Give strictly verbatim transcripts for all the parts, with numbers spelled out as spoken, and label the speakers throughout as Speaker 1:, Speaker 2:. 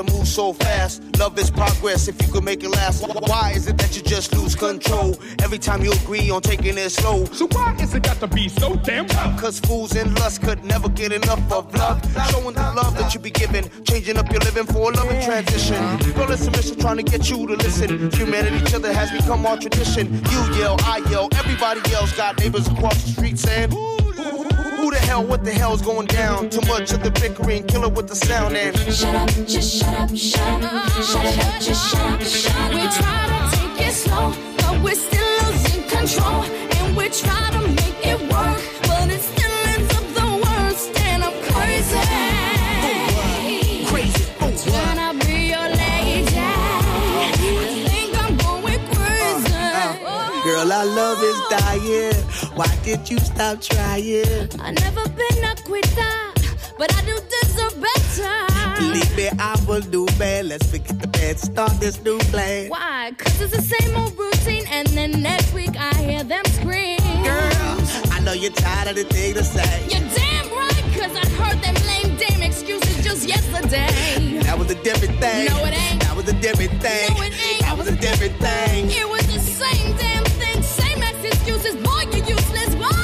Speaker 1: gotta move so fast. Love is progress if you could make it last. Why is it that you just lose control every time you agree on taking it slow?
Speaker 2: So why is it got to be so damn tough?
Speaker 1: Cause fools in lust could never get enough of love. Showing the love that you be giving, changing up your living for a loving transition. Girl, it's a mission trying to get you to listen. Humanity, each other has become our tradition. You yell, I yell, everybody else got neighbors across the street saying, who the hell, what the hell's going down? Too much of the bickering, kill it with the sound and
Speaker 3: shut up, just shut up, shut up, shut up, just shut up, shut up. We try to take it slow, but we're still losing control. And we try to make it work, but it still ends up the worst. And I'm crazy,
Speaker 1: crazy. Oh,
Speaker 3: when I be your lady, I think I'm going crazy.
Speaker 1: Girl, our love is dying. Why did you stop trying?
Speaker 3: I never been a quitter, but I do deserve better.
Speaker 1: Believe me, I will do bad. Let's forget the bad, start this new plan.
Speaker 3: Why? Cause it's the same old routine, and then next week I hear them scream.
Speaker 1: Girl, I know you're tired of the thing to say.
Speaker 3: You're damn right, cause I heard them lame dame excuses just yesterday.
Speaker 1: That was a different thing.
Speaker 3: No, it ain't.
Speaker 1: That was a different thing.
Speaker 3: No, it ain't.
Speaker 1: That was a different thing.
Speaker 3: It was the same damn thing, same as excuses. Boy, you useless. Whoa!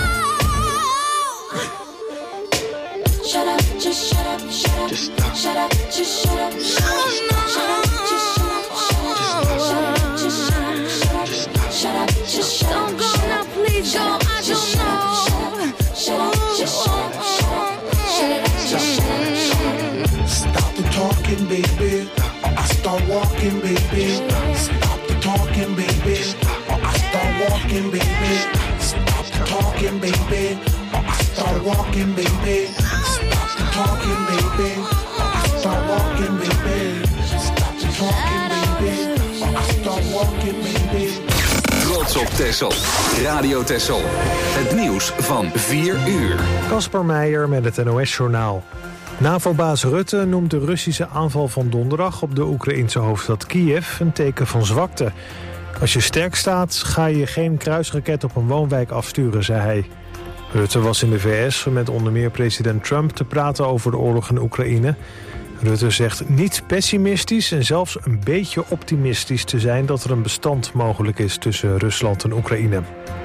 Speaker 3: Shut up, just shut up, shut up.
Speaker 1: Just stop.
Speaker 3: Shut up, just shut up. Shut up, shut up, just shut up. Shut up, just shut up. Shut up, shut up, just shut up. Don't go now, please go. I don't know. Shut up, just shut up. Shut up, just shut up.
Speaker 4: Stop the talking, baby. Or I start walking, baby. Stop the talking, baby. Or I start walking, baby. Stop the talking, baby. Or I start walking, baby. Stop the talking, baby. Or I start walking, baby. Stop the talking, baby. Or I start walking, baby.
Speaker 5: Trots op Texel. Radio Texel. Het nieuws van vier uur.
Speaker 6: Kasper Meijer met het N O S-journaal. NAVO-baas Rutte noemt de Russische aanval van donderdag op de Oekraïnse hoofdstad Kiev een teken van zwakte. Als je sterk staat, ga je geen kruisraket op een woonwijk afsturen, zei hij. Rutte was in de V S met onder meer president Trump te praten over de oorlog in Oekraïne. Rutte zegt niet pessimistisch en zelfs een beetje optimistisch te zijn dat er een bestand mogelijk is tussen Rusland en Oekraïne.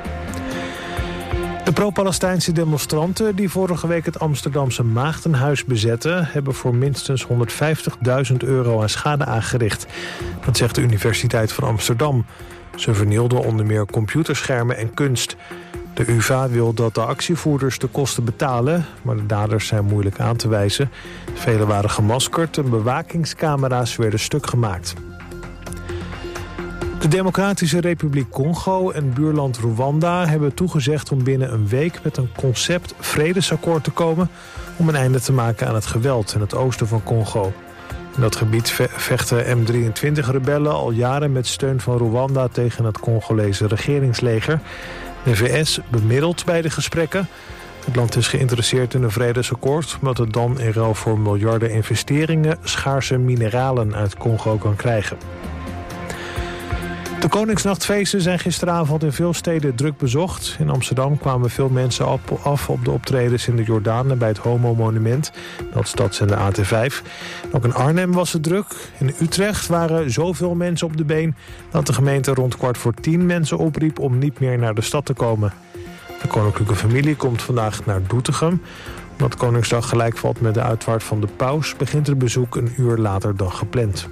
Speaker 6: De pro-Palestijnse demonstranten die vorige week het Amsterdamse Maagdenhuis bezetten, hebben voor minstens honderdvijftigduizend euro aan schade aangericht. Dat zegt de Universiteit van Amsterdam. Ze vernielden onder meer computerschermen en kunst. De U vA wil dat de actievoerders de kosten betalen, maar de daders zijn moeilijk aan te wijzen. Velen waren gemaskerd en bewakingscamera's werden stuk gemaakt. De Democratische Republiek Congo en buurland Rwanda hebben toegezegd om binnen een week met een concept vredesakkoord te komen om een einde te maken aan het geweld in het oosten van Congo. In dat gebied vechten M drieëntwintig-rebellen al jaren met steun van Rwanda tegen het Congolese regeringsleger. De V S bemiddelt bij de gesprekken. Het land is geïnteresseerd in een vredesakkoord, omdat het dan in ruil voor miljarden investeringen schaarse mineralen uit Congo kan krijgen. De Koningsnachtfeesten zijn gisteravond in veel steden druk bezocht. In Amsterdam kwamen veel mensen af op de optredens in de Jordaan en bij het Homo-monument. Dat stadszender A T vijf. Ook in Arnhem was het druk. In Utrecht waren zoveel mensen op de been dat de gemeente rond kwart voor tien mensen opriep om niet meer naar de stad te komen. De koninklijke familie komt vandaag naar Doetinchem. Omdat Koningsdag gelijk valt met de uitvaart van de paus, begint het bezoek een uur later dan gepland.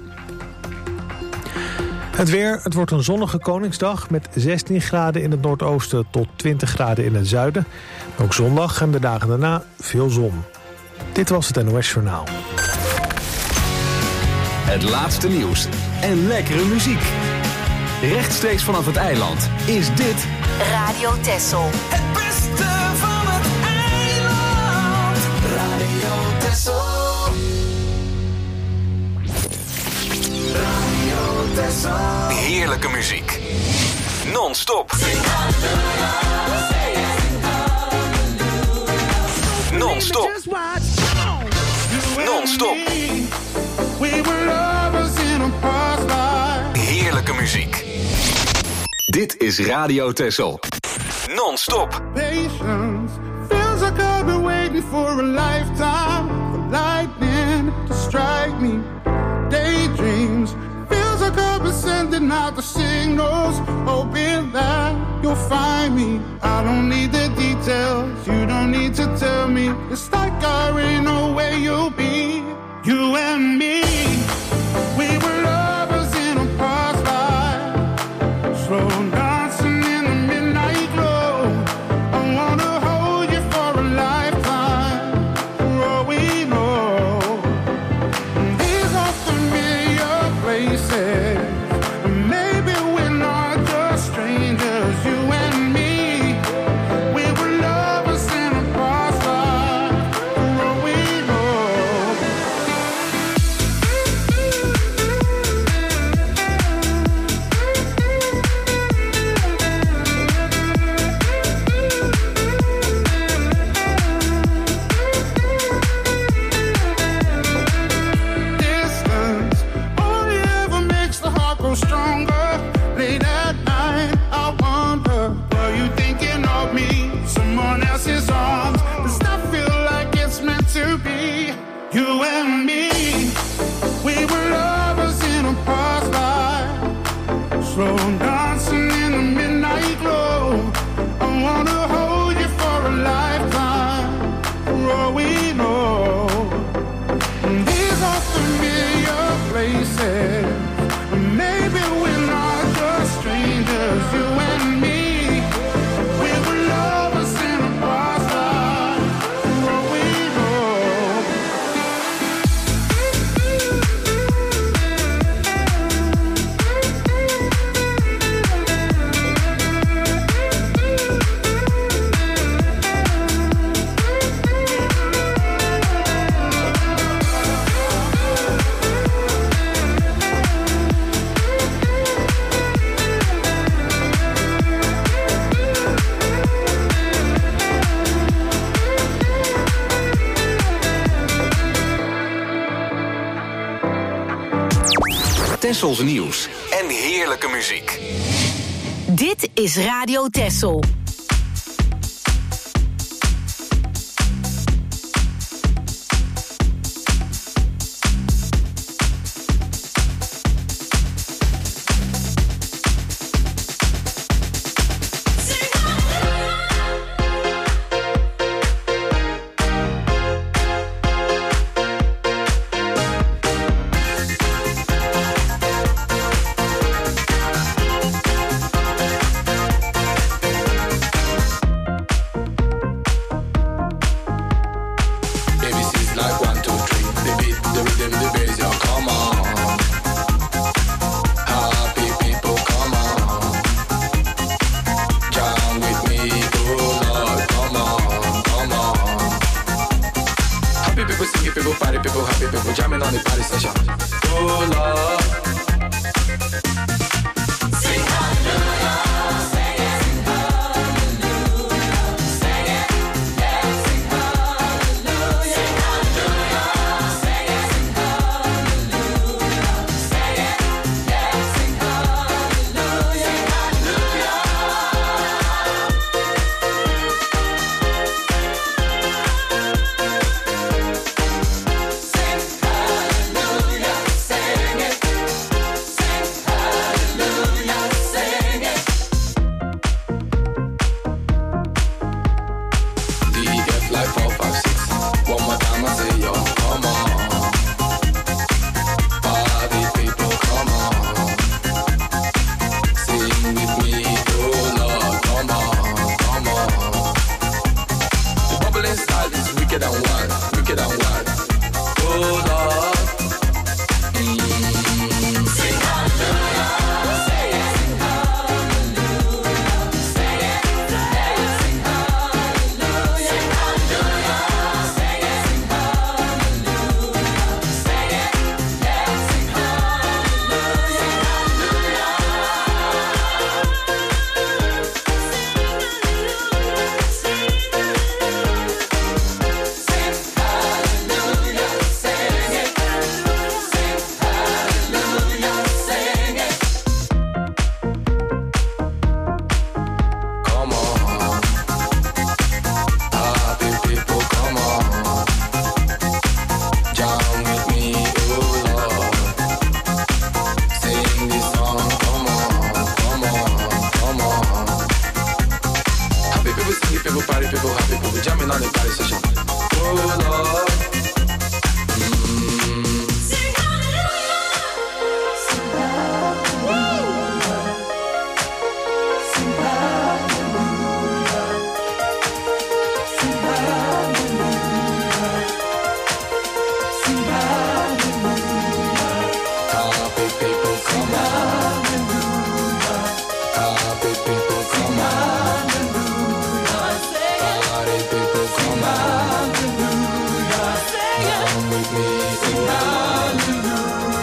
Speaker 6: Het weer, het wordt een zonnige Koningsdag met zestien graden in het noordoosten tot twintig graden in het zuiden. Ook zondag en de dagen daarna veel zon. Dit was het N O S-journaal.
Speaker 5: Het laatste nieuws en lekkere muziek. Rechtstreeks vanaf het eiland is dit
Speaker 7: Radio Texel.
Speaker 8: Het beste van het eiland. Radio Texel.
Speaker 5: Heerlijke muziek. Non-stop. Non-stop. Non-stop. Heerlijke muziek. Dit is Radio Texel. Non-stop.
Speaker 9: Patience feels like I've been waiting for a lifetime for lightning to strike me. out the signals, hoping that you'll find me. I don't need the details, you don't need to tell me. It's like I already know where you'll be. You and me, we were lovers in a past life, slow dancing in the midnight glow. I wanna hold you for a lifetime, for all we know. These are familiar places, maybe we're not just strangers. You and me, we were lovers in a past life, for all we know. Distance only ever makes the heart grow stronger. Late at night, I wonder, are you thinking of me? Someone else's arms. Does that feel like it's meant to be? You and me, we were lovers in a past life, slow dancing in the midnight glow. I wanna hold you for a lifetime, for all we know. These are familiar places, maybe we're not just strangers. You and me, we were lovers in a past life, for all we know.
Speaker 5: Tessels nieuws en heerlijke muziek.
Speaker 7: Dit is Radio Tessel.
Speaker 8: with me. Sing hallelujah.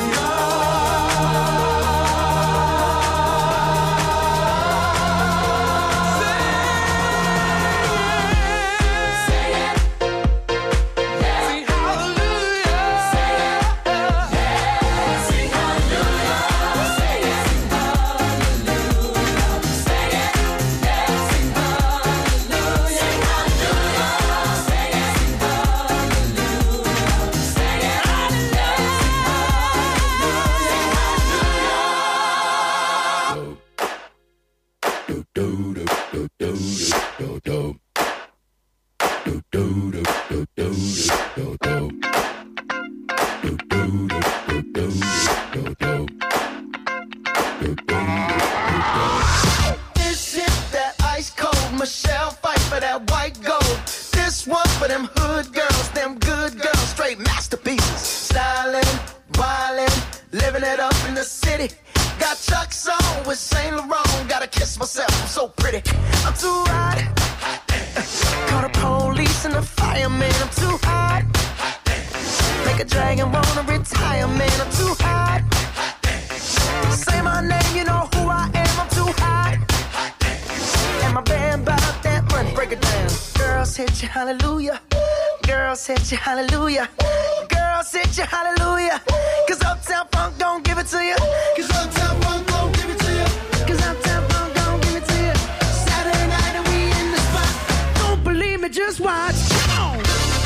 Speaker 10: Hallelujah. Girls, hit you hallelujah. Cause Uptown Funk don't give it to you. Cause Uptown Funk don't give it to you. Cause Uptown Funk don't give it to you. Saturday night and we in the spot. Don't believe me, just watch. Come on.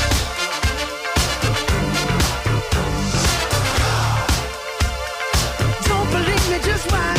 Speaker 10: Don't believe me, just watch.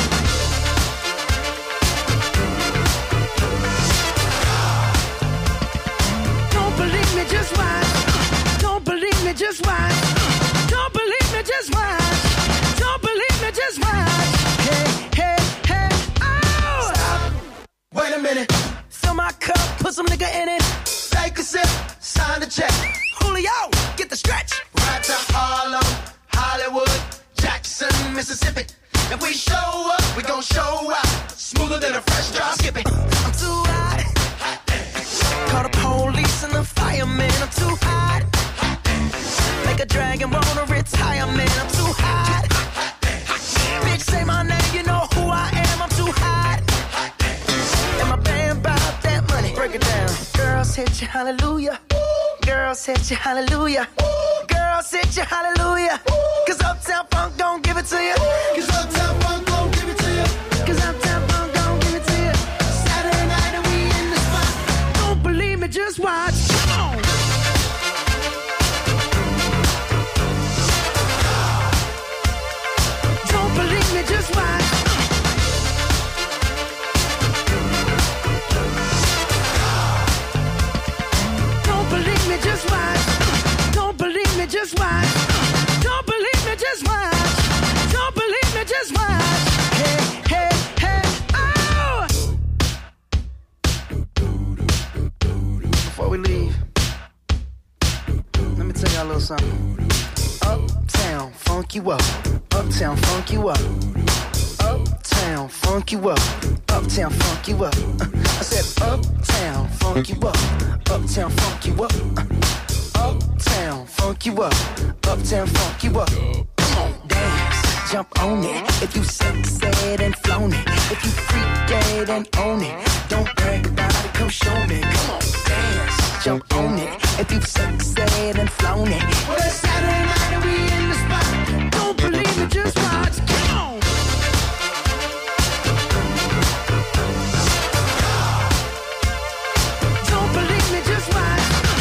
Speaker 10: Don't believe me, just watch. Just watch. Don't believe me, just watch. Don't believe me, just watch. Hey, hey, hey, oh! Stop. Wait a minute. Fill my cup, put some nigga in it. Take a sip, sign the check. Julio, get the stretch. Right to Harlem, Hollywood, Jackson, Mississippi. If we show up, we gon' show out. Smoother than a fresh drop. Skip it. I'm too hot. Call the police and the fireman. I'm too hot. Make a dragon wanna retire, man, I'm too hot. Bitch, say my name, you know who I am, I'm too hot. And my band bout that money, break it down. Girls hit you, hallelujah. Girls hit you, hallelujah. Girls hit you, hallelujah. Cause Uptown Funk don't give it to you. Cause Uptown Funk don't give it to you. Cause Uptown Funk don't give it to you. Saturday night and we in the spot. Don't believe me, just watch. Come on. Just watch. Don't believe me, just watch. Don't believe me, just watch. Don't believe me, just watch. Don't believe me, just watch. Hey, hey, hey, oh! Before we leave, let me tell y'all a little something. Uptown, funk you up. Uptown, funk you up. Uptown, funk you up. Uptown, funk you up. I said uptown, funk you up. Uptown, funk you up. Uptown, funk you up. Uptown, funk you up. Come on, dance, jump on it. If you sexed and flown it. If you freak dead and own it. Don't brag about it, come show me. Come on, dance, jump on it. If you sexed and flown it. Well, it's Saturday night and we in the spot. Don't believe it, just watch. Come on. Don't believe me, just watch.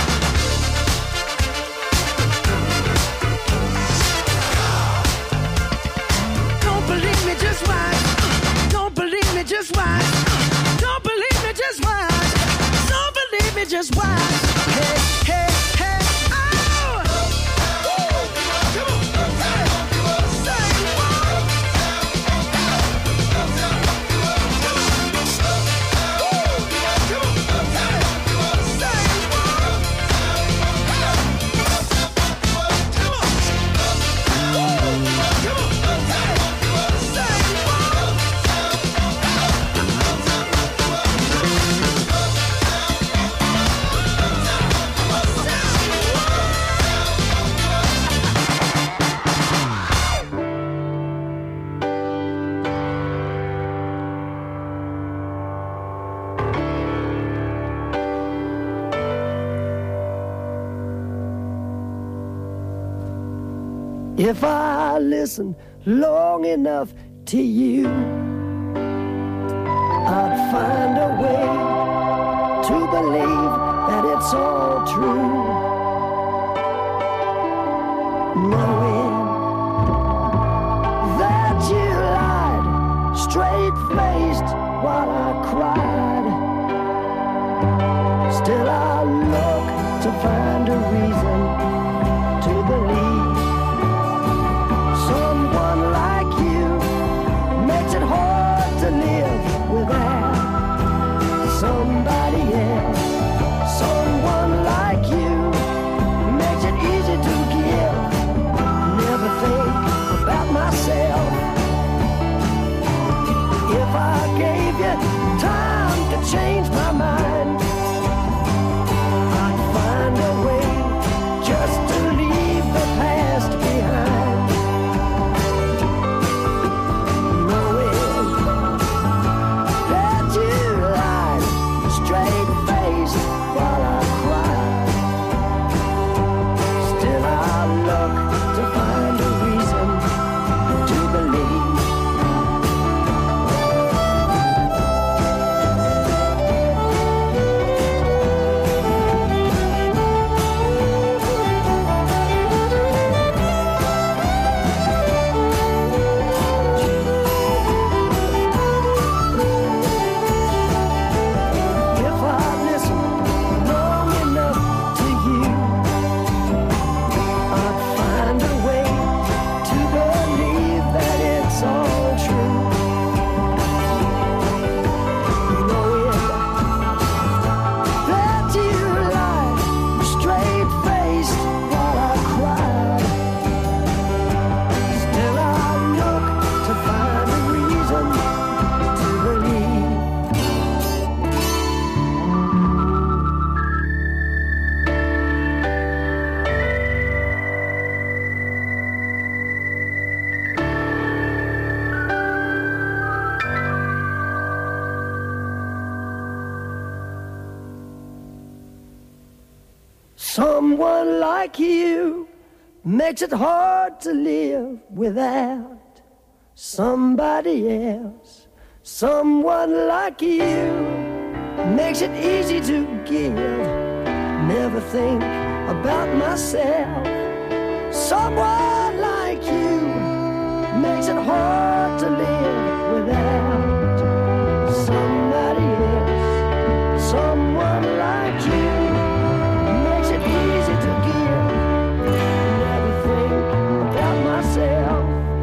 Speaker 10: Don't believe me, just watch. Don't believe me, just watch. Don't believe me, just watch. Don't believe me, just watch. Hey, hey, hey, oh! Come on, say what? If I listen long enough to you, I'd find a way to believe that it's all true. Knowing that you lied straight-faced while I cried, still I look to find a reason to believe. Someone like you makes it hard to live without somebody else. Someone like you makes it easy to give. Never think about myself. If I gave you time to change my mind, I'd find a way just to leave the past behind. Knowing that you lied straight-faced while I cried, still I look to find a reason to believe. If I listen long enough to you, I'd find a way to believe that it's all true. Knowing that you lied straight-faced while I cried, still I look to find a reason to believe. Someone like you makes it hard to live without somebody else. Someone like you makes it easy to give. Never think about myself. Someone like you makes it hard to live without somebody else. Someone like you makes it easy to give. Never think about myself.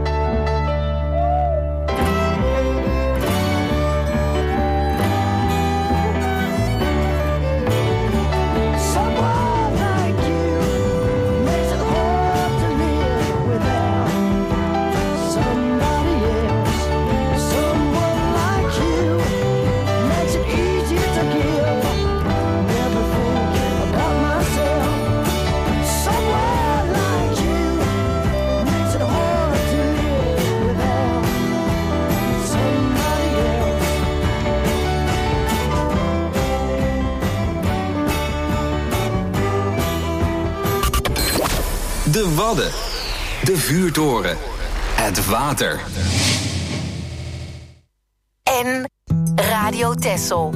Speaker 10: Someone like you makes it hard to live without somebody else. Someone like you makes it easy to give. Never think about myself. Someone like you makes it hard to live without somebody else.
Speaker 5: De Wadden. De vuurtoren. Het water.
Speaker 7: En Radio Texel.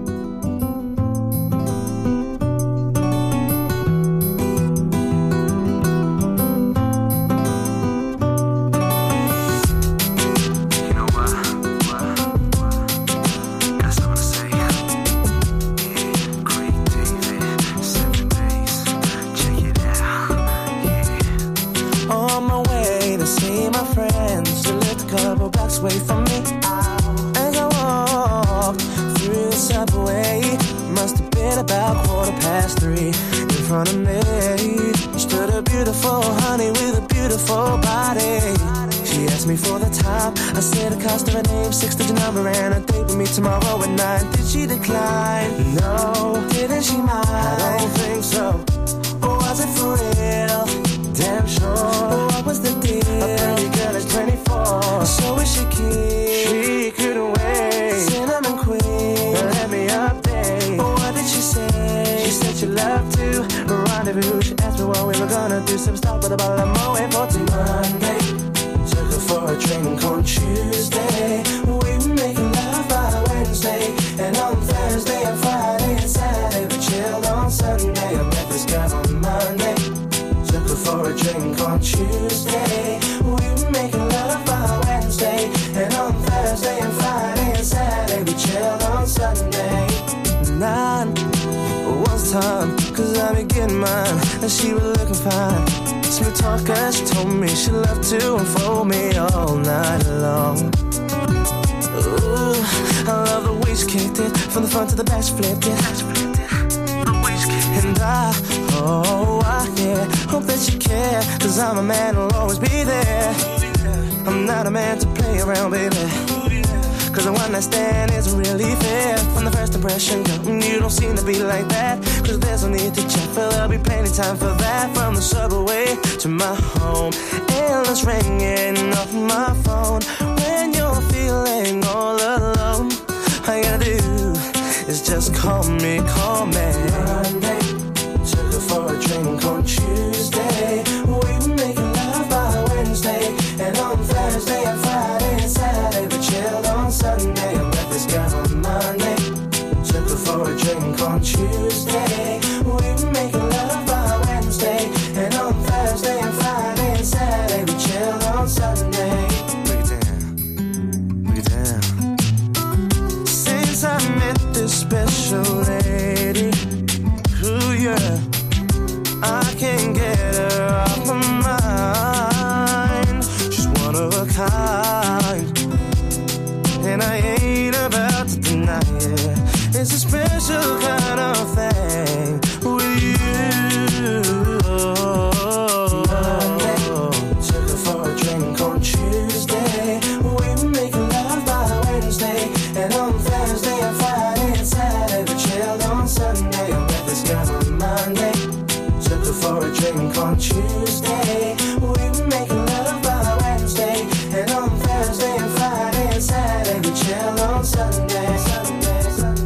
Speaker 11: On my way to see my friends, you lived a couple blocks away from me. As I walked through the subway, must have been about quarter past three. In front of me stood a beautiful honey with a beautiful body. She asked me for the time. I said the cost of her name, six-digit number, and a date with me tomorrow at nine. Did she decline? No. Didn't she mind? I don't think so. Or was it for real? Damn sure. What was the deal? A pretty girl is twenty-four. So is she keen? She couldn't wait. Cinnamon queen, let me update. What did she say? She said she loved to rendezvous. She asked me what we were gonna do. Some stop with a bottle of Moet for two. Monday, took her for a drink on Tuesday. We were making love by Wednesday, and on Thursday and Friday and Saturday we chilled on Sunday. I met this girl on Monday, took her for a drink on Tuesday. We were making love by Wednesday, and on Thursday and Friday and Saturday we chilled on Sunday. Nine was time, cause I be getting mine, and she was looking fine. Smooth talker, she told me she loved to unfold me all night long. Ooh, I love the way she kicked it, from the front to the back she flipped it. And I, oh, I, yeah, hope that you care, cause I'm a man who'll always be there. I'm not a man to play around, baby, cause the one night stand isn't really fair. From the first impression, girl, you don't seem to be like that, cause there's no need to check, but there'll be plenty time for that. From the subway to my home, endless ringing off my phone. When you're feeling all alone, all you gotta do is just call me, call me. Monday, took her for a drink on Tuesday. We were making love by Wednesday, and on Thursday and Friday and Saturday we chilled on Sunday. I met this girl on Monday, took her for a drink on Tuesday. We were making love by Wednesday, and on Thursday and Friday and Saturday we chilled on Sunday. Break it down, break it down. Since I met this special lady, ooh yeah, I can't get her off my mind. She's one of a kind, and I ain't about to deny it. It's a special kind of thing with you. Monday, took her for a drink on Tuesday. We were making love by Wednesday, and on Thursday and Friday and Saturday we chilled on Sunday. I met this girl on Monday, took her for a drink on Tuesday. We were making love by Wednesday, and on Thursday and Friday and Saturday we chilled on Sunday. Sunday, Sunday.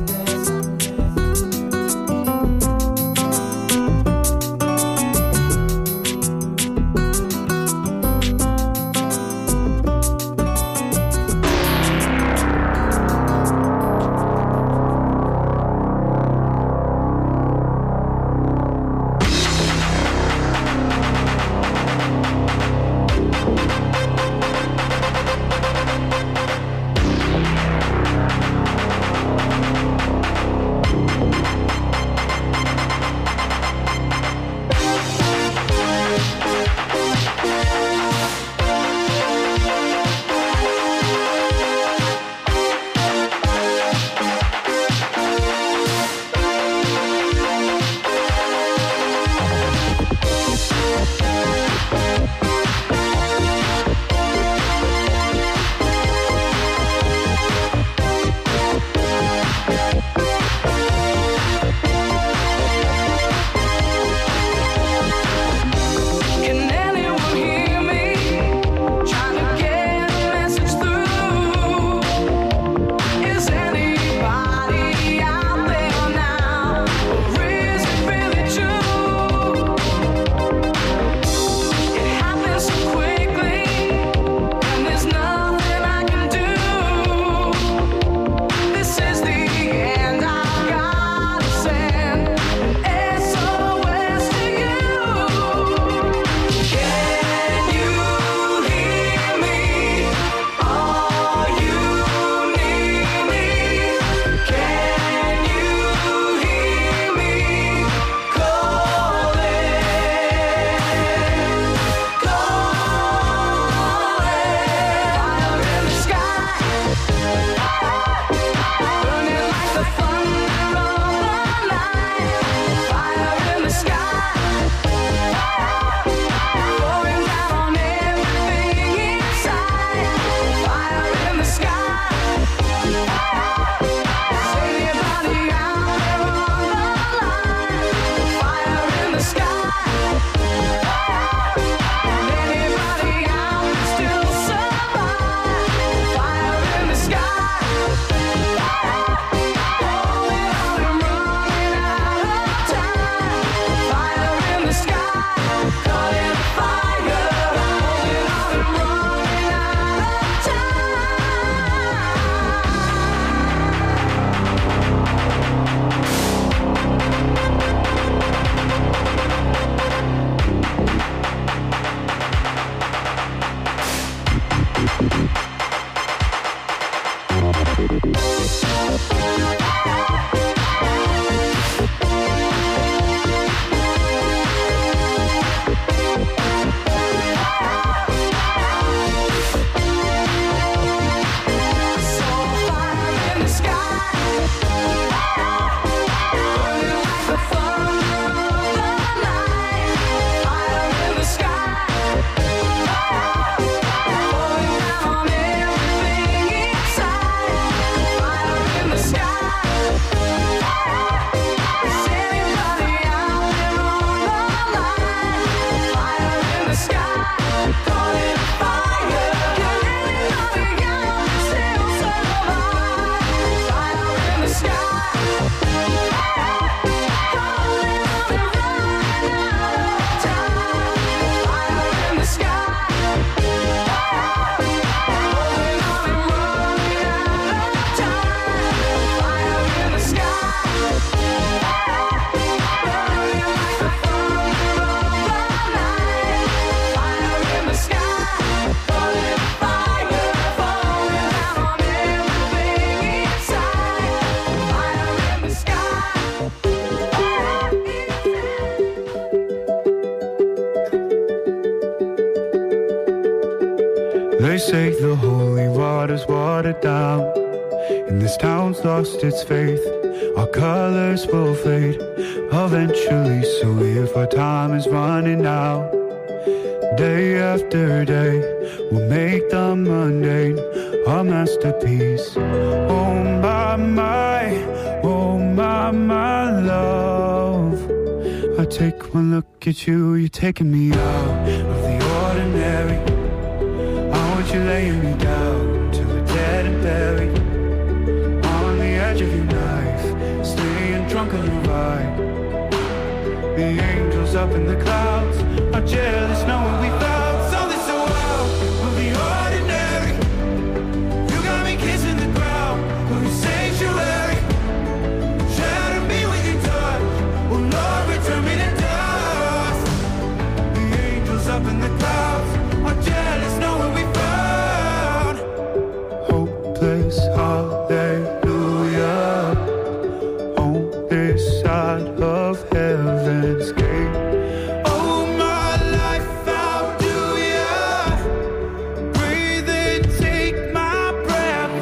Speaker 12: They say the holy water's watered down, and this town's lost its faith. Our colors will fade eventually, so if our time is running out, day after day, we'll make the mundane a masterpiece. Oh my, my, oh my, my love. I take one look at you, you're taking me out of the ordinary. I want you laying me down till we're dead and buried, on the edge of your knife, staying drunk on your ride. The angels up in the clouds are jealous knowing we found something so wild of the ordinary. You got me kissing the ground of your sanctuary, shatter me with your touch. Oh Lord, return me to dust. The angels up in the clouds are jealous knowing we found hopeless hallelujah on this side of heaven's gate. Oh my life, how do ya breathe and take my breath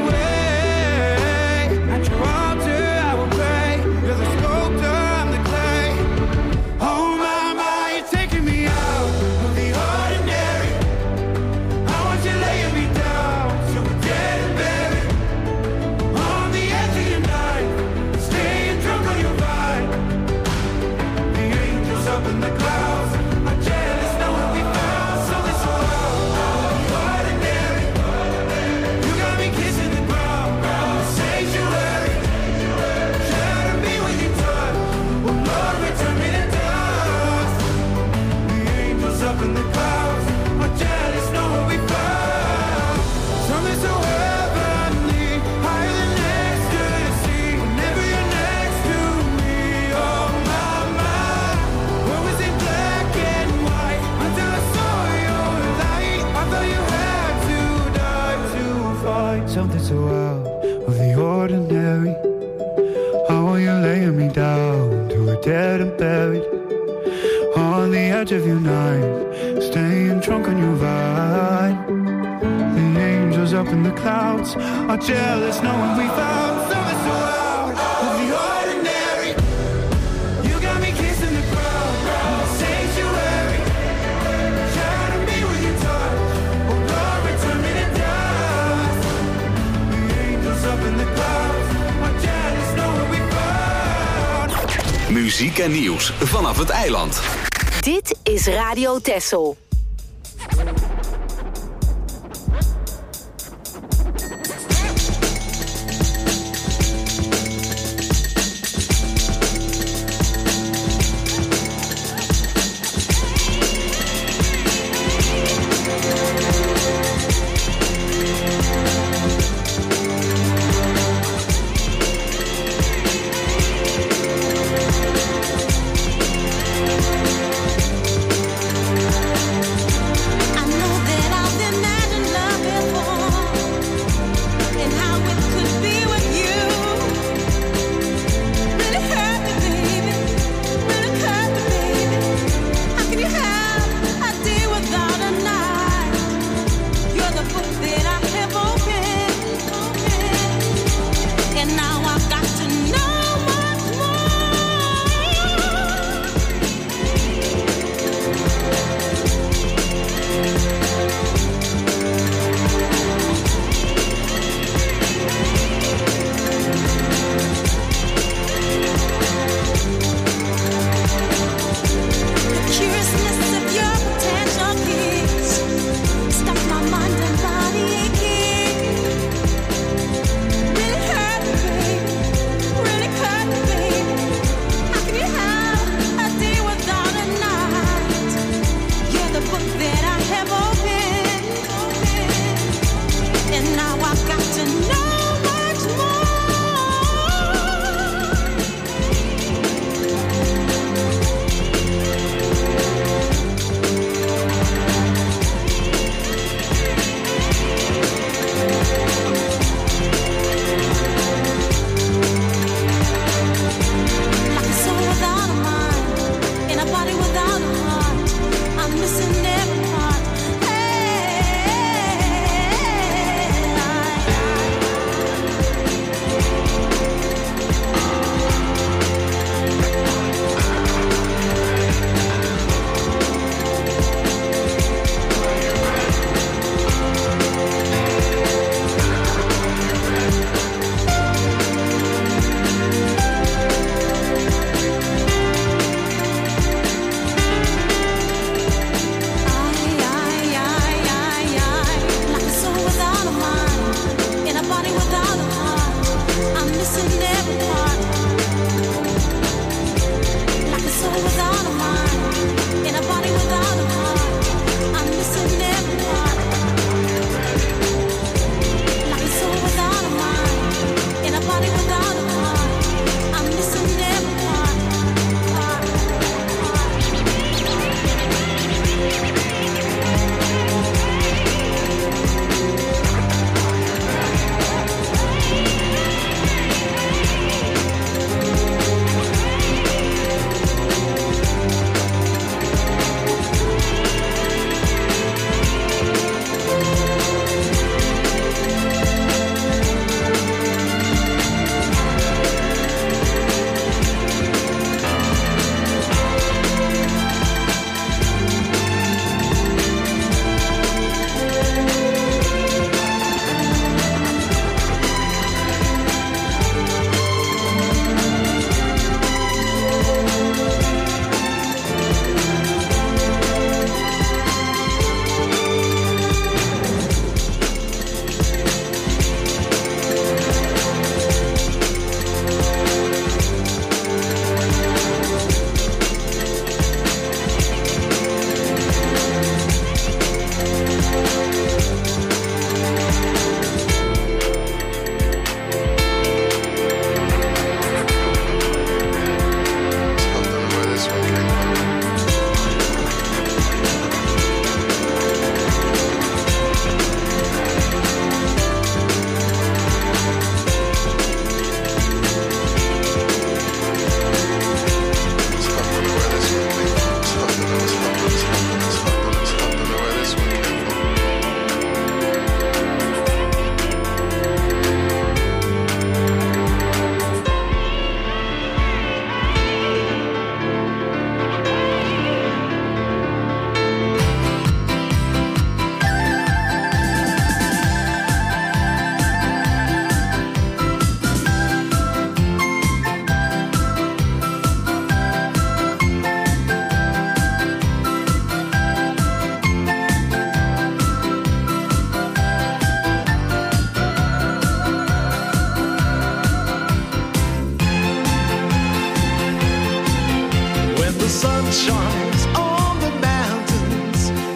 Speaker 12: away? At your altar I will pray, you're the sculptor, I'm the clay. Oh my, my, you're taking me out of the ordinary. I want you laying me down till we're dead and buried, on the edge of your night, staying drunk on your vine. The angels up in the clouds are jealous knowing we found something so wild, the ordinary. You got me kissing the ground, sanctuary, shatter me with your touch. Oh Lord, return me to dust. The angels up in the clouds are jealous knowing we found something so heavenly, higher than ecstasy. Whenever you're next to me, oh my, my, what was in black and white until I saw your light? I thought you had to die to find something so out of the ordinary. How are you laying me down till we're dead and buried, on the edge of your night, staying drunk on your vine. The angels up in the clouds are jealous knowing we found something so out of the ordinary. You got me kissing the ground, sanctuary, shatter me with your touch. Oh Lord, return me to dust. The angels up in the clouds are jealous knowing we found.
Speaker 5: Muziek en nieuws vanaf het eiland.
Speaker 7: Dit is Radio Texel.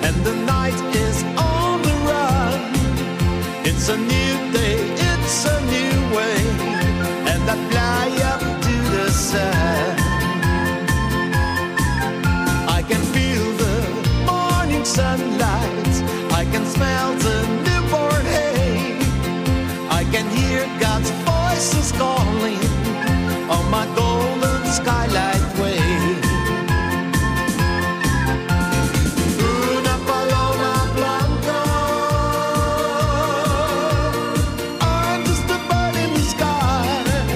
Speaker 13: and the night is on the run. It's a new day, it's a new way, and I fly up to the sun. I can feel the morning sunlight, I can smell the newborn hay, I can hear God's voices calling on my golden skylight way. Una paloma blanca, I'm just a bird in the sky.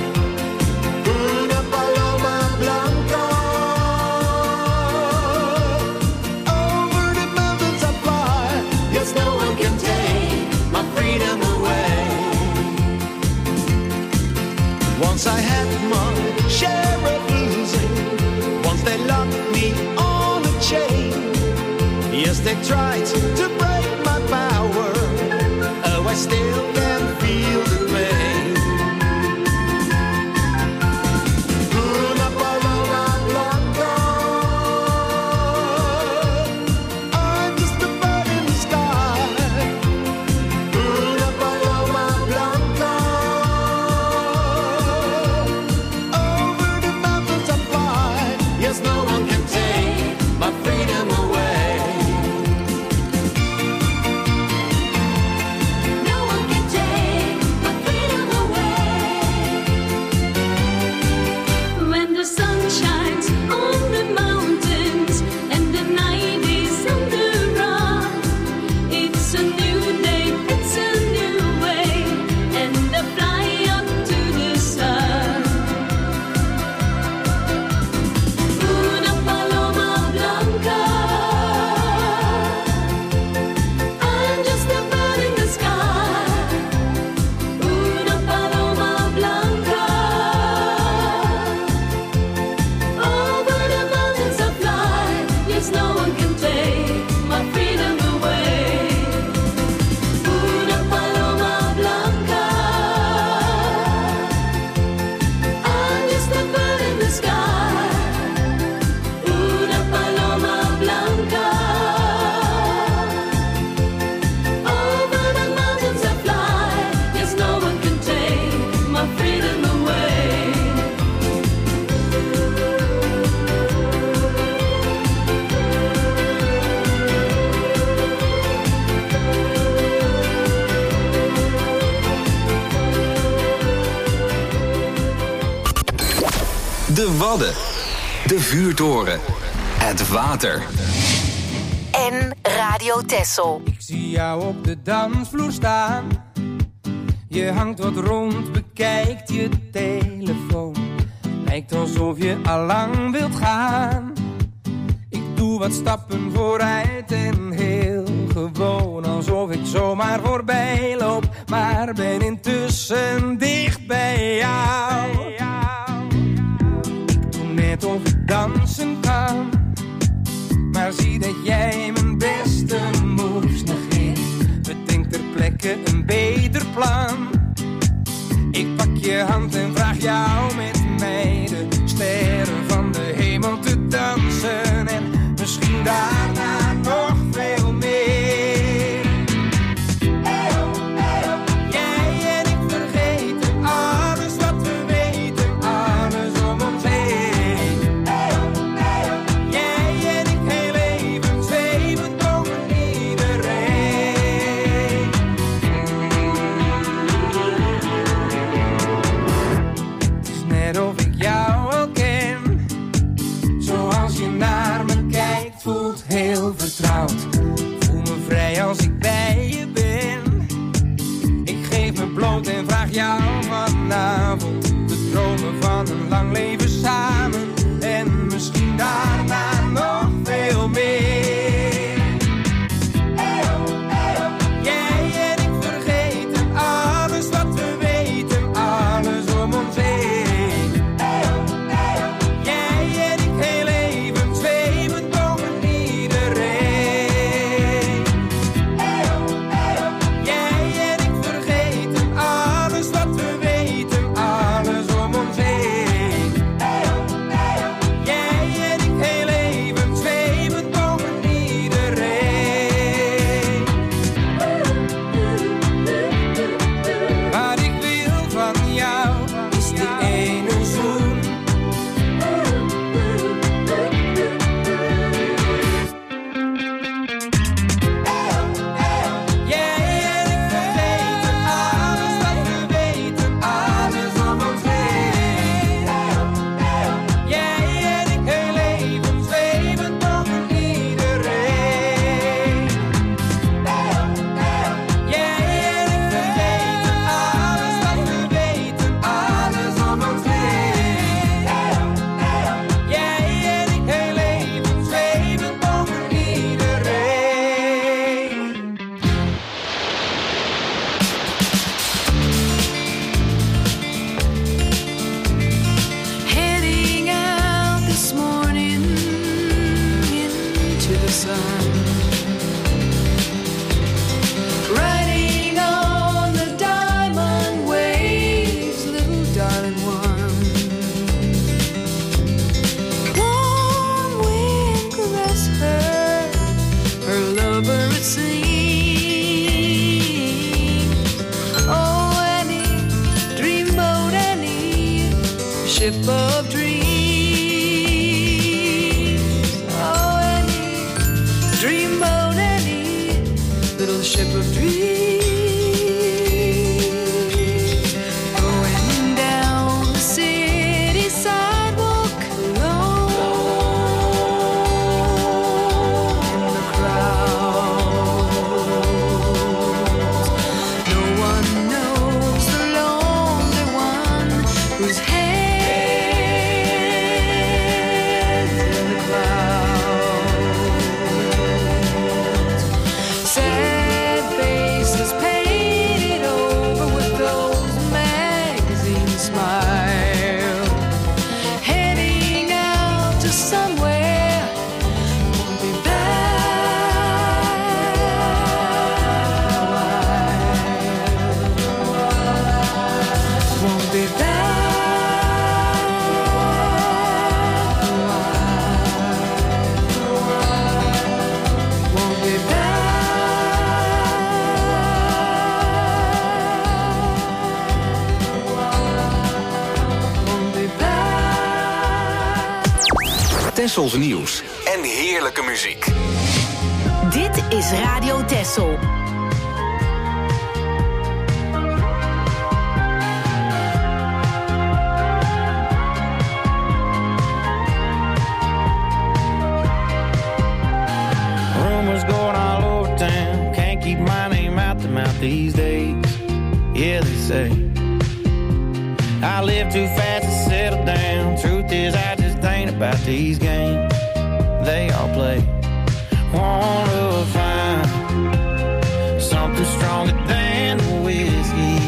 Speaker 13: Una paloma blanca, over the mountains I fly. Yes, no one can take my freedom away. Once I had my share of losing, once they locked me on a chain. Yes, they tried to break my power, oh, I still can feel the pain. Una paloma blanca, I'm just a bird in the sky. Una paloma blanca, over the mountains I fly. Yes, no one can take my freedom away.
Speaker 3: No one can take my freedom away. When the sun shines on the mountains and the night is on the run, it's a new day, it's a new way, and I fly up to the sun. Una paloma blanca, I'm just a bird in the sky. Una paloma blanca, over the mountains I fly. Yes, no one can take my freedom away. Una paloma blanca, I'm just a bird in the sky. Una paloma blanca, over the mountains I fly. Yes, no one can take my freedom away.
Speaker 5: De Wadden. De Vuurtoren. Het water.
Speaker 7: En Radio Texel.
Speaker 14: Ik zie jou op de dansvloer staan. Je hangt wat rond, bekijkt je telefoon. Lijkt alsof je allang wilt gaan. Ik doe wat stappen vooruit en heel gewoon. Alsof ik zomaar voorbij loop, maar ben intussen dicht bij jou. Ik doe net of ik dansen kan, maar zie dat jij mijn beste moves negeert. Bedenk ter plekke een beter plan. Ik pak je hand en vraag jou met mij de sterren van de hemel te dansen. En misschien daarna nog veel meer. Eyo, eyo. Jij en ik vergeten alles wat we weten, alles om ons heen. Eyo, eyo. Jij en ik heel even zweven boven iedereen. Het is net of ik jou al ken. Zoals je naar me kijkt, voelt heel vertrouwd. Voel me vrij als ik bij je ben. Ik geef me bloot en vraag jou vanavond te dromen van een lang leven samen. En misschien daarna nog veel meer. Eyo, eyo. Jij en ik vergeten alles wat we weten, alles om ons heen. Eyo, eyo. Jij en ik heel even zweven boven iedereen. Eyo, eyo. Jij en ik vergeten alles wat we weten, alles om ons heen.
Speaker 3: could sing. Oh, any dreamboat, any ship of dreams. Oh, any dreamboat, any little ship of dreams. Going down the city sidewalk alone in the crowds. No one knows the lonely one whose head's in the clouds. Sad faces painted over with those magazine smiles, heading out to somewhere won't be back. Won't be back. Won't be
Speaker 5: Tessels nieuws en heerlijke muziek.
Speaker 7: Dit is Radio Tessel.
Speaker 15: Rumors going all over town. Can't keep my name out the mouth these days. Yeah, they say I live too fast to settle down. Truth is, I just ain't about these games they all play. Wanna find something stronger than the whiskey.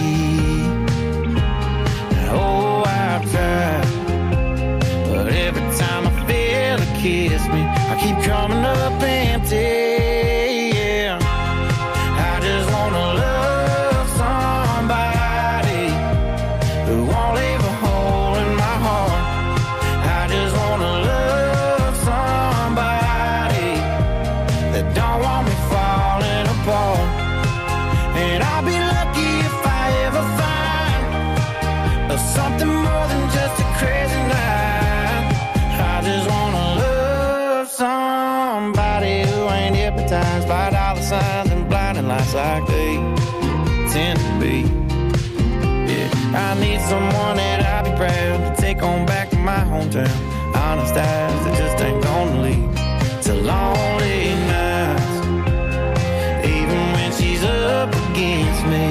Speaker 15: Oh, I've tried, but every time I feel a kiss me, I keep coming up empty. Yeah, I just wanna love somebody who won't leave a hole in my heart. I just wanna love somebody that don't want me falling apart. And I'll be lucky if I ever find something more than just a crazy night. I just wanna love somebody who ain't hypnotized by dollar signs and blinding lights like they tend to be. Yeah, I need someone that I'll be proud to take on back to my hometown. Honest eyes that just ain't gonna lead to lonely nights, even when she's up against me.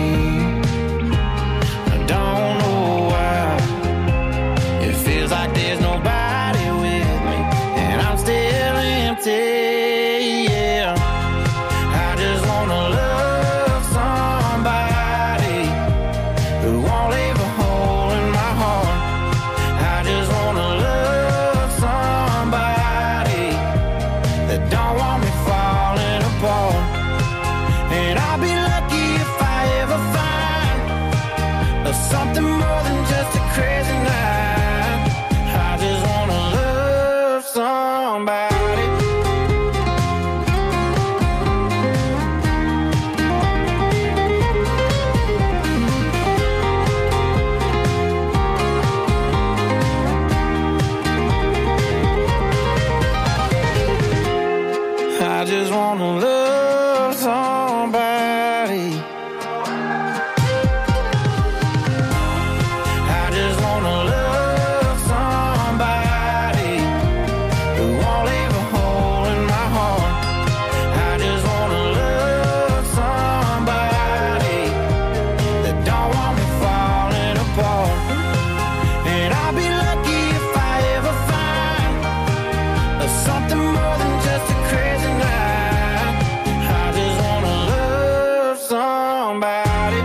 Speaker 15: I don't know why it feels like there's nobody with me, and I'm still empty. Yeah, I just wanna love somebody who won't leave a hole in my heart. I just wanna love somebody that don't want me falling apart. And I'll be lucky if I ever find something more than just a crazy night. I just wanna love somebody. I just wanna love somebody. I just wanna love somebody who won't leave a hole in my heart. I just wanna love somebody that don't want me falling apart. And I'll be lucky if I ever find something more than just a crazy night. I just wanna love somebody.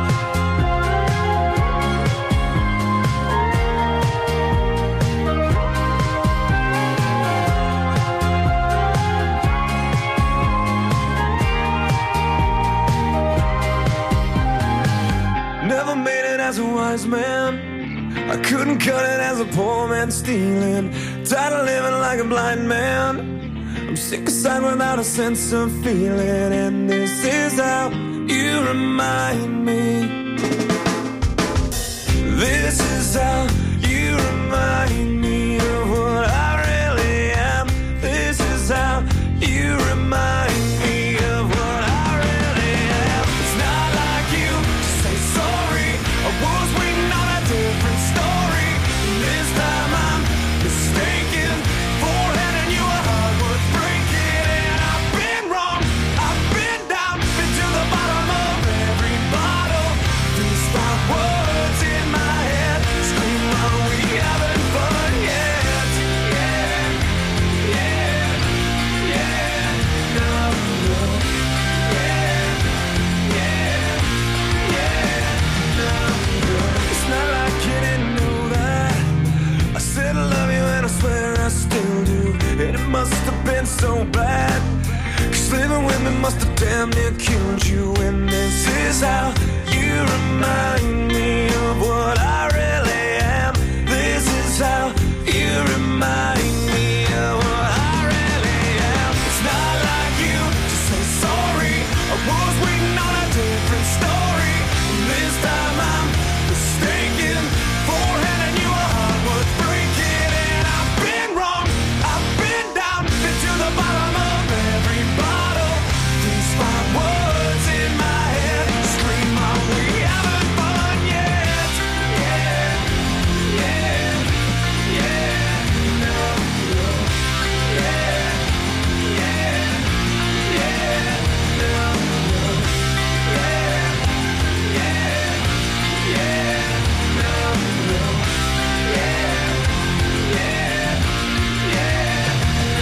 Speaker 16: Never made it as a wise man. I couldn't cut it as a poor man stealing. Tired of living like a blind man. I'm sick aside without a sense of feeling, and this is how you remind me. This is how you remind me of what I really am. This is how you remind me of what I really am. It's not like you to say sorry. I was waiting on a different story. This time I'm mistaken for handing you a heart worth breaking. And I've been wrong, I've been down, been to the bottom of every bottle. These five words in my head scream, are we having fun yet? Yeah, yeah, yeah, no, no. Yeah, yeah, yeah, no, no. It's not like you didn't know that I said I love you and I swear I still do. And it must have been so bad, 'cause living with me must have damn near killed you. And this is how you remind me of what I really am. This is how you remind me of what I really am. It's not like you to say sorry. I was waiting on a different story. This time I'm mistaken for handing you a heart worth breaking. And I've been wrong, I've been down, been to the bottom of every bottle. These five words in my head scream, are we having fun yet? Yeah, yeah, yeah, no, no. Yeah, yeah, yeah, no, no. Yeah, yeah, yeah, no, no. Yeah, yeah, yeah,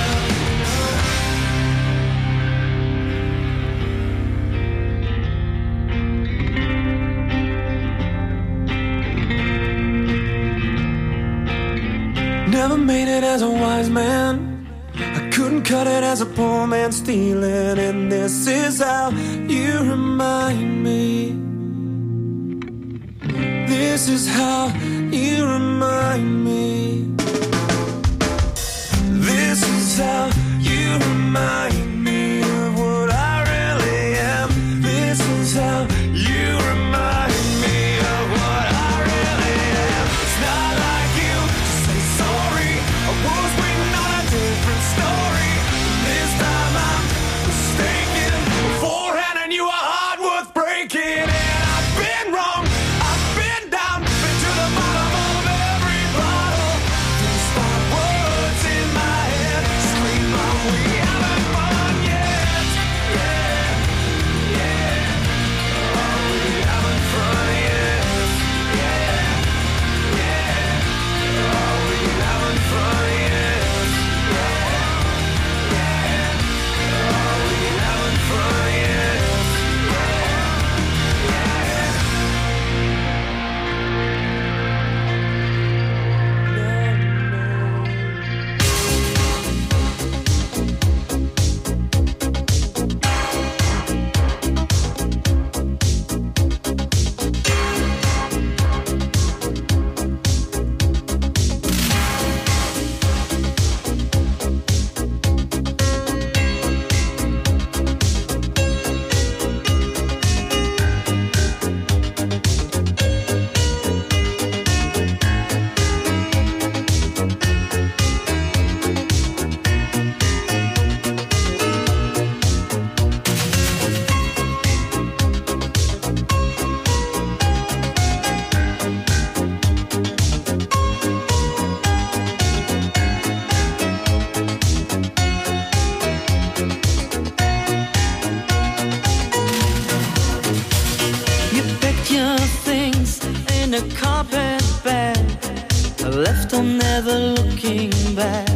Speaker 16: never made it as a wise man. I couldn't cut it as a poor man stealing. And this is how you remind me. This is how you remind me. This is how you remind me of what I really am. This is how you remind me of what I really am. It's not like you to say sorry. I was waiting on a different story. This time I'm mistaken for handing you a heart worth breaking. And I've been wrong, I've been down, been to the bottom of every bottle. These five words in my head scream, are we having fun yet? Yeah, yeah, are we having fun yet? Yeah, yeah, are we having fun yet? Yeah, yeah, are we having fun yet?
Speaker 17: You packed your things in a carpet bag, left on never looking back.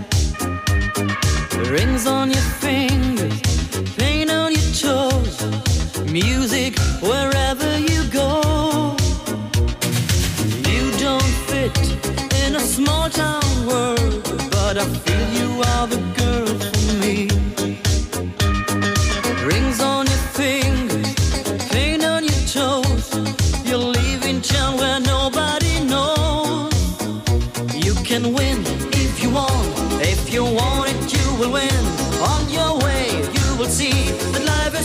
Speaker 17: Rings on your fingers, paint on your toes, music wherever you go. You don't fit in a small town world, but I feel you are the girl for me. Rings on your fingers, paint on your toes, you're leaving town where nobody knows. You can win if you want, if you want it you will win.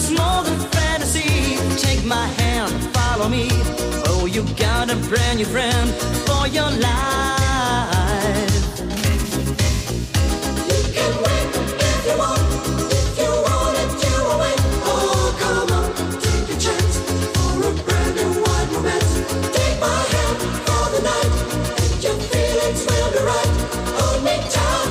Speaker 17: is more than fantasy. Take my hand, follow me. Oh, you got a brand new friend for your life.
Speaker 18: You can win if you want. If you want it, you will win. Oh, come on, take a chance for a brand new wide romance. Take my hand for the night, and your feelings will be right. Hold me tight.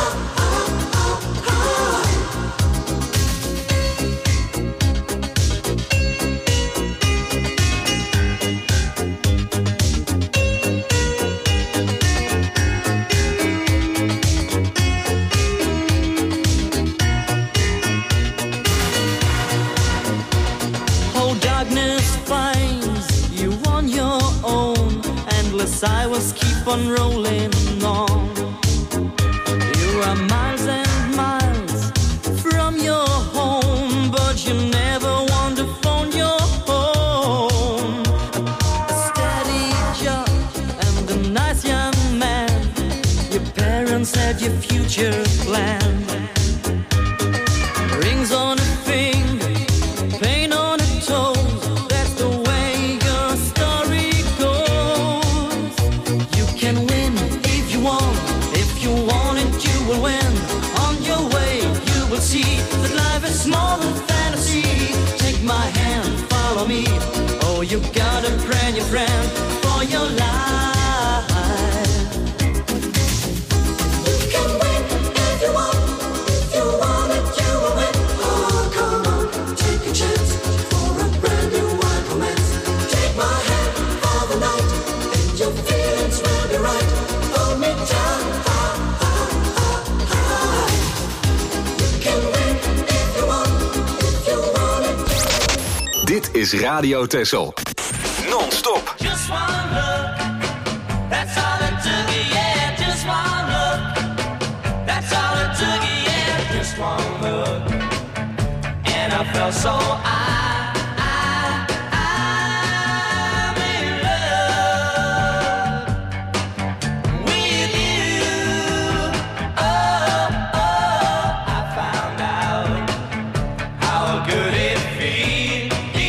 Speaker 17: I will keep on rolling on. You are miles and miles from your home, but you never want to phone your home. A steady job and a nice young man. Your parents had your future planned. Rings on a finger, paint on a toe. That's the way your story goes. You can win if you want. If you want it, you will win. On your way, you will see that life is more than fantasy. Take my hand, follow me. Oh, you got a brand new friend for your life.
Speaker 18: You can win if you want. If you want it, you will win. Oh, come on, take a chance for a brand new wide romance. Take my hand for the night, and your feelings will be right. Hold me tight. You can win if you want. If you want it, you will.
Speaker 5: Dit is Radio Texel. Non-stop.
Speaker 17: Just one look, that's all it took, yeah. Just one look, that's all it took, yeah. Just one look, and I felt so I, I, I'm in love with you. Oh, oh, I found out how good it feels.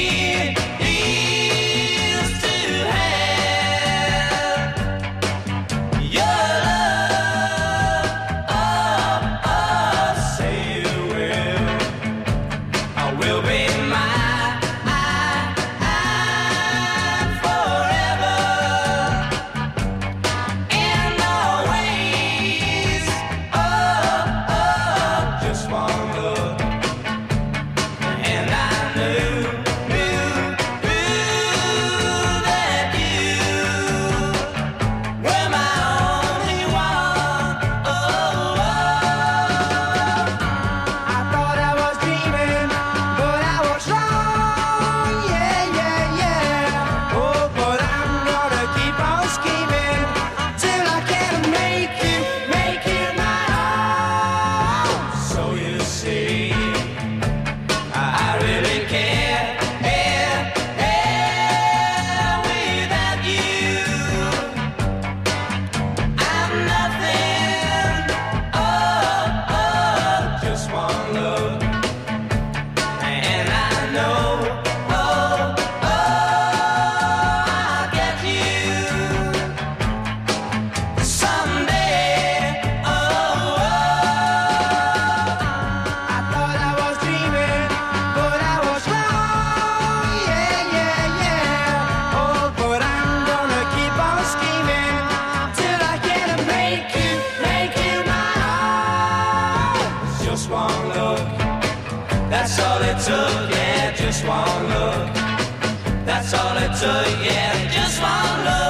Speaker 17: That's all it took, yeah, just one look. That's all it took, yeah, just one look.